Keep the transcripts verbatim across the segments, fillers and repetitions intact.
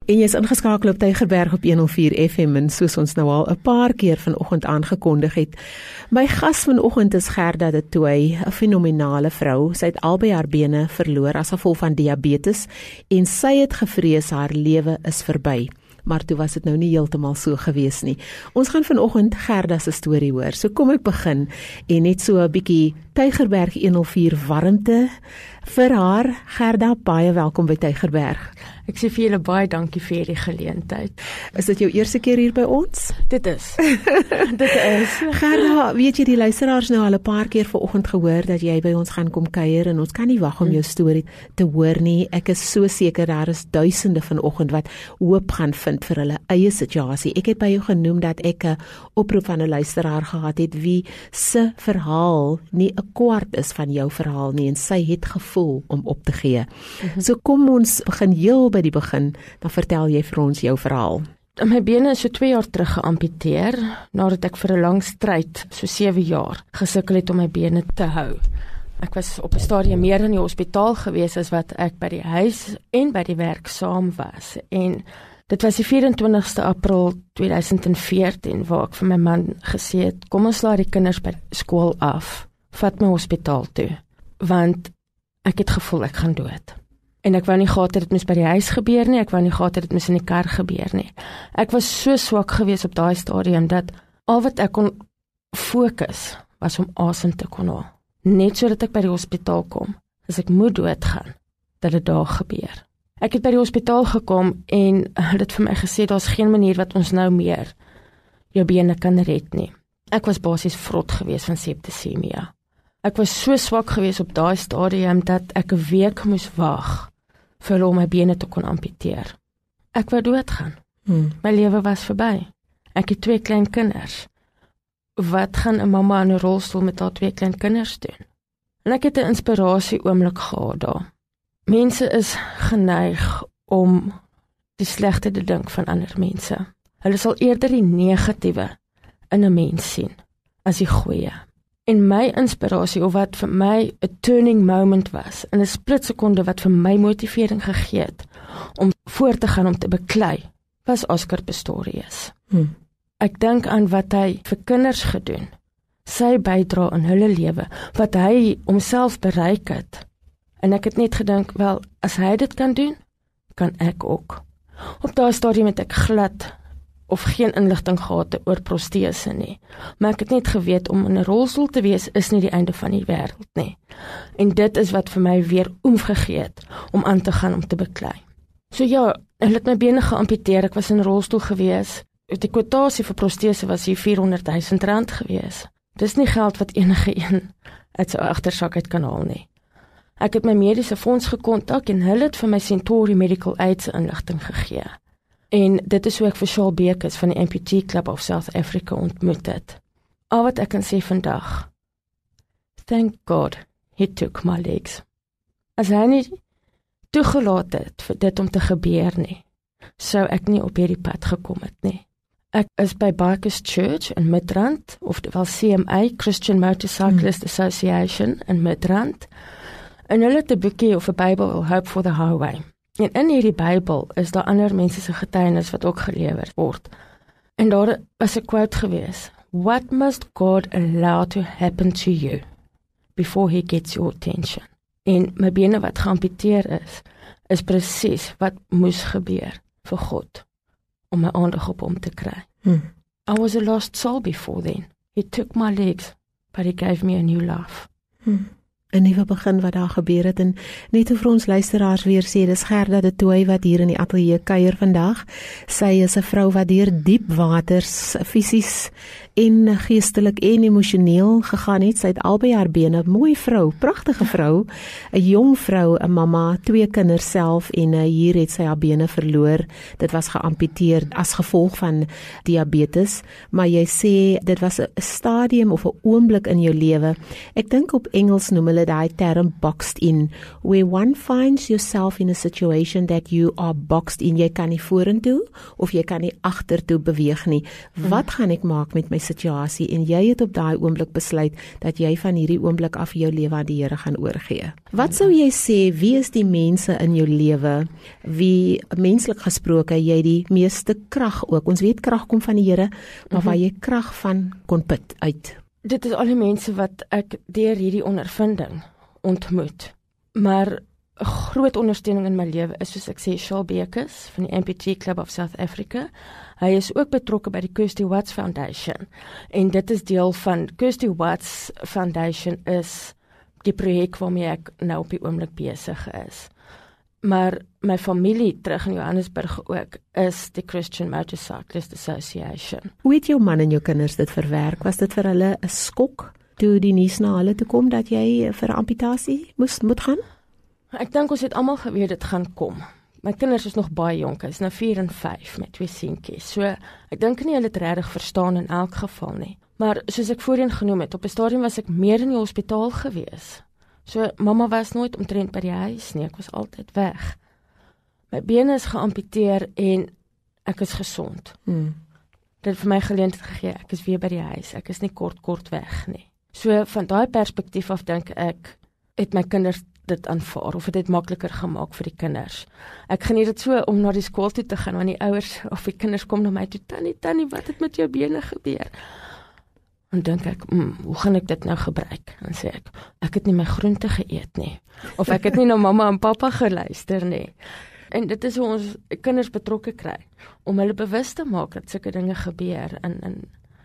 En jy is ingeskakel op Tygerberg op honderd vier F M en soos ons nou al 'n paar keer vanoggend aangekondig het. My gas vanoggend is Gerda de Tooy, 'n fenominale vrou. Sy het albei haar bene verloor as gevolg van diabetes en sy het gevrees haar lewe is verby. Maar toe was dit nou nie heeltemal so gewees nie. Ons gaan vanoggend Gerda se storie hoor. So kom ek begin en net so 'n bietjie Tygerberg honderd vier warmte vir haar. Gerda, baie welkom by Tygerberg. Ek sê vir julle baie dankie vir hierdie geleentheid. Is dit jou eerste keer hier by ons? Dit is. Dit is. Gerda, weet jy, die luisteraars nou al 'n paar keer vanoggend gehoor dat jy by ons gaan kom kuier en ons kan nie wag om jou storie te hoor nie. Ek is so seker daar is duisende vanoggend wat hoop gaan vind vir hulle eie situasie. Ek het by jou genoem dat ek 'n oproep van 'n luisteraar gehad het wie se verhaal nie 'n kwart is van jou verhaal nie en sy het gevoel om op te gee. Mm-hmm. So kom ons begin heel by die begin, dan vertel jy vir ons jou verhaal. My bene is so twee jaar terug geamputeer, nadat ek vir 'n lang stryd, so sewe jaar, gesukkel het om my bene te hou. Ek was op 'n stadium meer in die hospitaal gewees as wat ek by die huis en by die werk saam was. En dit was die vyf-en-twintigste April tweeduisend veertien waar ek vir my man gesê het, kom ons laat die kinders by skool af, vat my hospitaal toe, want ek het gevoel ek gaan dood. En ek wou nie gehad het dit moes by die huis gebeur nie, ek wou nie gehad het dit moes in die kar gebeur nie. Ek was so swak gewees op daai stadium, dat al wat ek kon fokus, was om asem te kon haal. Net so dat ek by die hospitaal kom, as ek moet doodgaan, dat dit daar gebeur. Ek het by die hospitaal gekom, en hulle het vir my gesê, daar's geen manier wat ons nou meer jou bene kan red nie. Ek was basies vrot gewees van septisemia. Ek was so swak gewees op daai stadium, dat ek 'n week moes wag, vir hulle om my bene te kon amputeer. Ek wou doodgaan. Hmm. My lewe was verby. Ek het twee klein kinders. Wat gaan 'n mamma in 'n rolstoel met haar twee klein kinders doen? En ek het 'n inspirasie oomblik gehad daar. Mense is geneig om die slegte te dink van ander mense. Hulle sal eerder die negatiewe in 'n mens sien, as die goeie. En my inspirasie, of wat vir my 'n turning moment was, in 'n splitsekonde wat vir my motivering gegee het, om voort te gaan om te beklei, was Oscar Pistorius. Hmm. Ek dink aan wat hy vir kinders gedoen, sy bydra in hulle lewe, wat hy homself bereik het. En ek het net gedink, wel, as hy dit kan doen, kan ek ook. Op daai stadium het ek glad of geen inligting gehad oor protese nie. Maar ek het net geweet, om in 'n rolstoel te wees, is nie die einde van die wêreld nie. En dit is wat vir my weer omgegee het, om aan te gaan om te beklei. So ja, hulle het my bene geamputeer, ek was in 'n rolstoel gewees. Die kwotasie vir protese was hier vierhonderdduisend rand gewees. Dis nie geld wat enige een uit sy agtersak uit kan haal nie. Ek het my mediese fonds gekontak, en hulle het vir my Centauri Medical Aid se inligting gegee. En dit is hoe ek vir Shaal Bekes van die Amputee Club of South Africa ontmoet het. Al wat ek kan sê vandag, thank God he took my legs. As hy nie toegelaat het vir dit om te gebeur nie, sou ek nie op hierdie pad gekom het nie. Ek is by Bikers Church in Midrand, of wel C M A, Christian Motorcyclist hmm. Association in Midrand, en hulle het 'n boekie of 'n Bybel, Hope for the Highway. En in hierdie Bybel is daar ander mense se getuienis wat ook gelewer word. En daar was 'n quote gewees: What must God allow to happen to you before he gets your attention? En my bene wat geamputeer is, is presies wat moes gebeur vir God, om my aandag op hom te kry. Hmm. I was a lost soul before then. He took my legs, but he gave me a new life. Hmm. 'n nuwe begin wat daar gebeur het, en net vir ons luisteraars weer sê, dis Gerda de Tooy wat hier in die ateljee kuier vandag. Sy is 'n vrou wat deur diep waters, fisies en geestelik en emosioneel gegaan het. Sy het albei haar bene, mooi vrou, pragtige vrou, 'n jong vrou, 'n mamma, twee kinders self, en uh, hier het sy haar bene verloor. Dit was geamputeer as gevolg van diabetes, maar jy sê dit was 'n stadium of 'n oomblik in jou lewe. Ek dink op Engels noem hulle hulle daai term boxed in, where one finds yourself in a situation that you are boxed in. Jy kan nie vorentoe of jy kan nie agtertoe beweeg nie. Wat gaan ek maak met my situasie? En jy het op daai oomblik besluit dat jy van hierdie oomblik af jou lewe aan die Here gaan oorgee. Wat sou jy sê, wie is die mense in jou lewe wie menslik gesproke jy die meeste krag ook? Ons weet krag kom van die Here, maar waar jy krag van kon put uit. Dit is al die mense wat ek deur hierdie ondervinding ontmoet. Maar 'n groot ondersteuning in my lewe is, soos ek sê, Shaul Bekes van die Amputee Club of South Africa. Hy is ook betrokke by die Kirsty Watts Foundation. En dit is deel van Kirsty Watts Foundation is die projek waarmee ek nou op die oomblik besig is. Maar my familie terug in Johannesburg ook is die Christian Motorcyclist Association. Hoe het jou man en jou kinders dit verwerk? Was dit vir hulle 'n skok toe die nuus na hulle toe kom dat jy vir 'n amputasie moes moet gaan? Ek dink ons het almal geweet dit gaan kom. My kinders is nog baie jonk, is nou vier en vyf met twee seentjies. So ek dink nie hulle het regtig verstaan in elk geval nie. Maar soos ek voorheen genoem het, op 'n stadium was ek meer in die hospitaal gewees. So mamma was nooit omtrent by die huis nie, ek was altyd weg. My bene is geamputeer en ek is gesond. Hmm. Dit het vir my geleentheid gegee, ek is weer by die huis, ek is nie kort kort weg nie. So van daai perspektief af dink ek, het my kinders dit aanvaar, of het dit makliker gemaak vir die kinders. Ek geniet dit so om na die skool toe te gaan, want die ouers of die kinders kom na my toe, tannie, tannie, wat het met jou bene gebeur? En dink ek, mm, hoe gaan ek dit nou gebruik? En sê ek, ek het nie my groente geëet nie, of ek het nie na mamma en pappa geluister nie. En dit is hoe ons kinders betrokke kry, om hulle bewus te maak dat sulke dinge gebeur, en, en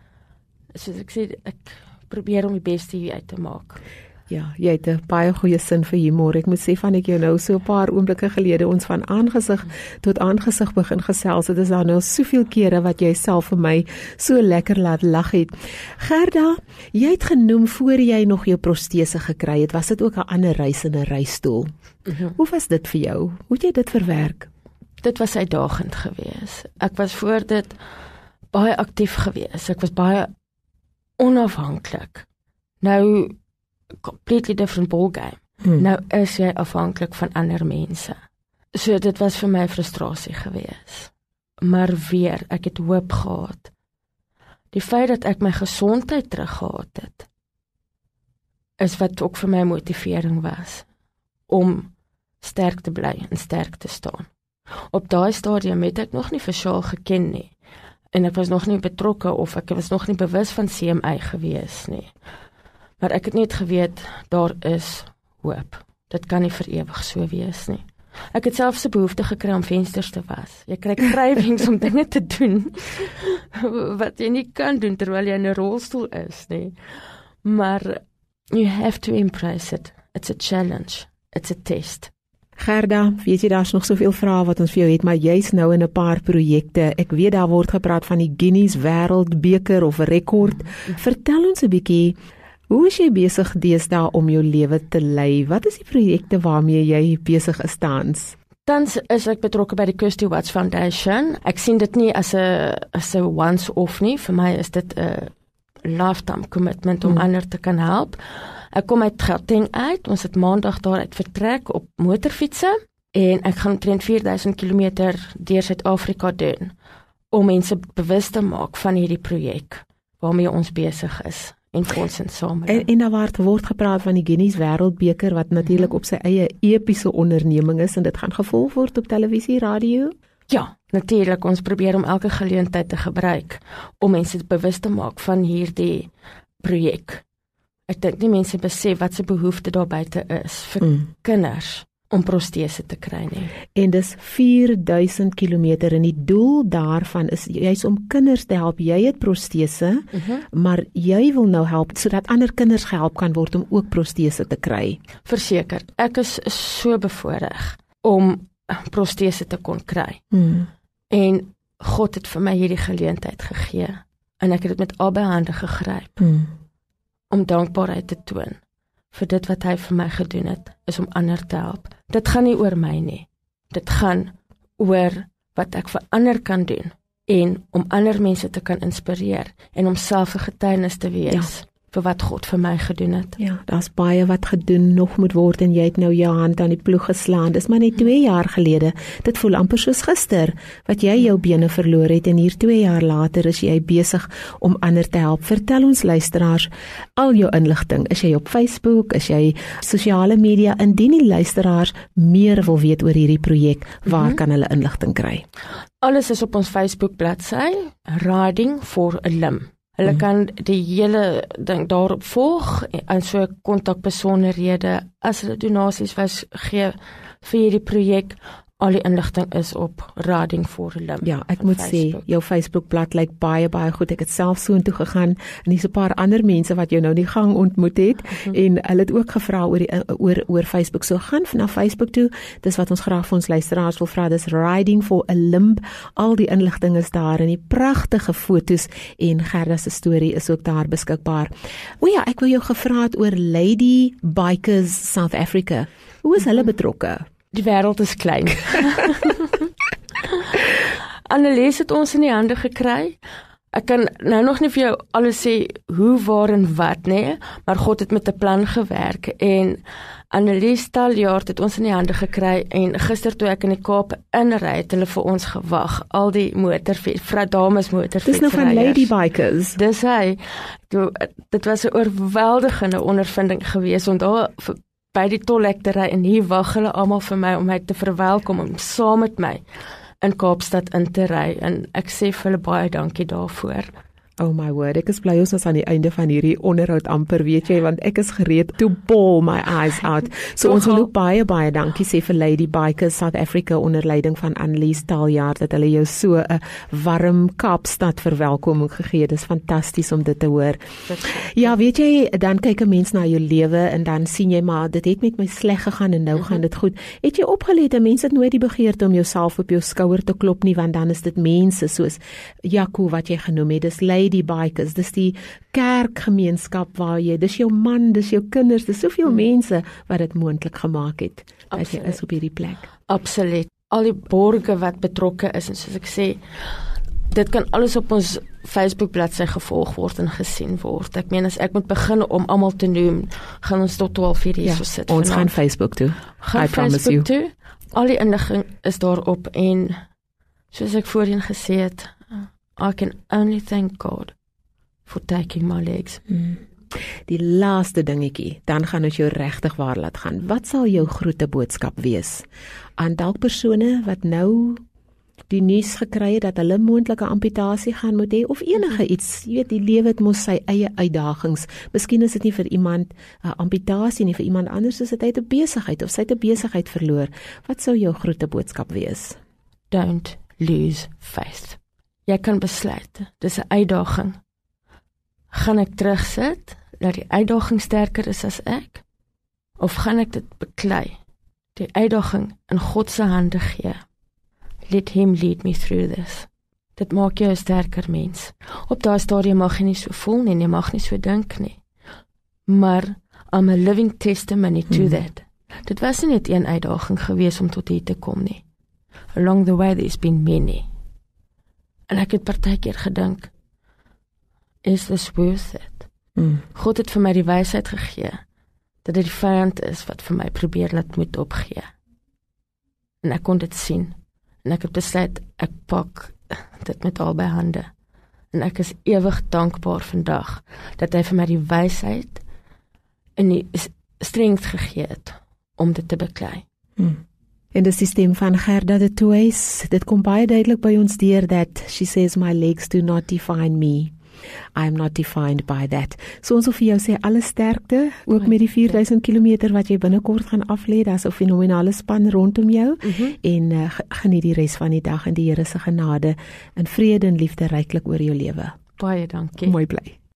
soos ek sê, ek probeer om die beste hier uit te maak. Ja, jy het 'n baie goeie sin vir humor. Ek moet sê van ek jou nou so 'n paar oomblikke gelede ons van aangesig tot aangesig begin gesels. Dit is dan nou soveel kere wat jy self vir my so lekker laat lag het. Gerda, jy het genoem voor jy nog jou protese gekry het, was dit ook 'n ander reis in 'n reistool. Mm-hmm. Hoe was dit vir jou? Hoe het jy dit verwerk? Dit was uitdagend geweest. Ek was voor dit baie aktief geweest. Ek was baie onafhanklik. Nou completely different ballgame. Hmm. Nou is jy afhanklik van ander mense. So dit was vir my frustrasie geweest. Maar weer, ek het hoop gehad. Die feit dat ek my gesondheid teruggehad het, is wat ook vir my motivering was, om sterk te bly en sterk te staan. Op daai stadium het ek nog nie vir Shaul geken nie, en ek was nog nie betrokke, of ek was nog nie bewus van C M I gewees nie. Maar ek het net geweet, daar is hoop. Dit kan nie vir ewig so wees nie. Ek het selfs 'n behoefte gekry om vensters te was. Jy kry cravings om dinge te doen, wat jy nie kan doen terwyl jy in 'n rolstoel is nie. Maar you have to embrace it. It's a challenge. It's a test. Gerda, weet jy, daar's nog soveel vrae wat ons vir jou het, maar jy's nou in 'n paar projekte. Ek weet daar word gepraat van die Guinness Wêreldbeker of rekord. Mm-hmm. Vertel ons 'n bietjie, hoe is jy besig deesdae om jou lewe te lei? Wat is die projekte waarmee jy besig is tans? Tans is ek betrokke by die Kirsty Watts Foundation. Ek sien dit nie as 'n as 'n once-off nie. Vir my is dit 'n lifetime commitment om hmm. ander te kan help. Ek kom uit Gauteng uit. Ons het maandag daaruit vertrek op motorfietsse en ek gaan omtrent vier duisend kilometer deur Suid-Afrika doen om mense bewus te maak van hierdie projek waarmee ons besig is. En fonds en sameling. En, en daar word, word gepraat van die Guinness Wêreldbeker, wat natuurlik op sy eie epiese onderneming is, en dit gaan gevolg word op televisie, radio? Ja, natuurlik, ons probeer om elke geleentheid te gebruik, om mense bewus te maak van hierdie projek. Ek dink nie mense besef wat se behoefte daar buite is, vir mm. kinders, om protese te kry nie. En dis vier duisend kilometer, en die doel daarvan is juis om kinders te help. Jy het protese, uh-huh. maar jy wil nou help sodat ander kinders gehelp kan word om ook protese te kry. Verseker, ek is so bevoorreg om protese te kon kry. Hmm. En God het vir my hierdie geleentheid gegee, en ek het dit met albei hande gegryp, hmm. om dankbaarheid te toon vir dit wat hy vir my gedoen het, is om ander te help. Dit gaan nie oor my nie. Dit gaan oor wat ek vir ander kan doen, en om ander mense te kan inspireer, en om self 'n getuienis te wees, ja. vir wat God vir my gedoen het. Ja, daar's baie wat gedoen nog moet word en jy het nou jou hand aan die ploeg geslaan. Dis maar net twee jaar gelede. Dit voel amper soos gister wat jy jou bene verloor het en hier twee jaar later is jy besig om ander te help. Vertel ons luisteraars al jou inligting. Is jy op Facebook? Is jy sosiale media? Indien die luisteraars meer wil weet oor hierdie projek, waar mm-hmm. kan hulle inligting kry? Alles is op ons Facebook bladsy, Riding for a Limb. Hulle kan die hele ding daarop volg en so kontakbesonderhede as hulle donasies was gee vir hierdie projek. Al die inligting is op Riding for a Limb. Ja, ek moet Facebook. sê, jou Facebookblad lyk baie baie goed. Ek het self soontoe gegaan en hier's 'n paar ander mense wat jou nou die gang ontmoet het mm-hmm. en hulle het ook gevra oor die oor oor Facebook. So gaan na Facebook toe. Dis wat ons graag vir ons luisteraars wil vra. Dis Riding for a Limb. Al die inligting is daar en die pragtige fotos en Gerda se storie is ook daar beskikbaar. O ja, ek wou jou gevra het oor Lady Bikers South Africa. Hoe is hulle betrokke? Die wêreld is klein. Annelies het ons in die hande gekry. Ek kan nou nog nie vir jou alles sê hoe, waar en wat nie, maar God het met 'n plan gewerk en Annelies Taljaard het ons in die hande gekry en gister toe ek in die Kaap inry het hulle vir ons gewag. Al die motorfiets, vrou dames motorfietsryers. Dis nou van Lady Bikers. Dis hy. Dit was 'n oorweldigende ondervinding geweest om daar by die tolhektery en hier wag hulle almal vir my om my te verwelkom om saam met my in Kaapstad in te ry en ek sê vir hulle baie dankie daarvoor. Oh my word, ek is bly ons is aan die einde van hierdie onderhoud amper, weet jy, want ek is gereed to bawl my eyes out. So ons wil ook baie, baie dankie sê vir Lady Bikers South Africa onder leiding van Annelies Taljaard, dat hulle jou so 'n warm Kaapstad verwelkoming gegee het. Dis fantasties om dit te hoor. Ja, weet jy, dan kyk 'n mens na jou lewe en dan sien jy maar, dit het met my sleg gegaan en nou mm-hmm. gaan dit goed. Het jy opgelet, 'n mens het nooit die begeerte om jouself op jou skouer te klop nie, want dan is dit mense soos Jaco wat jy genoem het, dis Lady Bikers, dis die kerkgemeenskap waar jy, dis jou man, dis jou kinders, dis soveel hmm. mense wat dit moontlik gemaak het, dat jy is op hierdie plek. Absoluut. Al die borge wat betrokke is, en soos ek sê, dit kan alles op ons Facebook bladsy gevolg word en gesien word. Ek meen, as ek moet begin om almal te noem, gaan ons tot twaalf uur hier ja, so sit. Ons gaan Facebook toe. Gaan I promise Facebook you. Toe. Al die inligting is daarop en soos ek voorheen gesê het, I can only thank God for taking my legs. Hmm. Die laaste dingetjie, dan gaan ons jou regtig waar laat gaan. Wat sal jou groete boodskap wees aan dalk persone wat nou die nuus gekry het dat hulle moontlike amputasie gaan moet hê of enige iets, jy weet, die lewe het mos sy eie uitdagings. Miskien is dit nie vir iemand 'n uh, amputasie nie, vir iemand anders is dit uit 'n besigheid of sy het 'n besigheid verloor. Wat sou jou groete boodskap wees? Don't lose faith. Jy kan besluit, dis 'n uitdaging. Gaan ek terugsit dat die uitdaging sterker is as ek? Of gaan ek dit beklei? Die uitdaging in God se hande gee. Let him lead me through this. Dit maak jou 'n sterker mens. Op daai stadium mag jy nie so voel nie, jy mag nie so dink nie. Maar I'm a living testimony to hmm. that. Dit was nie net een uitdaging gewees om tot hier te kom nie. Along the way there's been many. En ek het partykeer gedink, is this worth it? Mm. God het vir my die wysheid gegee, dat dit die vyand is wat vir my probeer laat moet opgee. En ek kon dit sien, en ek het besluit, ek pak dit met albei hande. En ek is ewig dankbaar vandag, dat hy vir my die wysheid en die strength gegee het, om dit te beklei. Mm. En die stem van Gerda de Toys, dit kom baie duidelik by ons deur dat she says my legs do not define me. I am not defined by that. So ons wil vir jou sê alle sterkte, ook met die vier duisend kilometer wat jy binnekort gaan aflê, daar's 'n fenominale span rondom jou mm-hmm. en uh, geniet die res van die dag in die Here se genade en vrede en liefde ryklik oor jou lewe. Baie dankie. Mooi bly.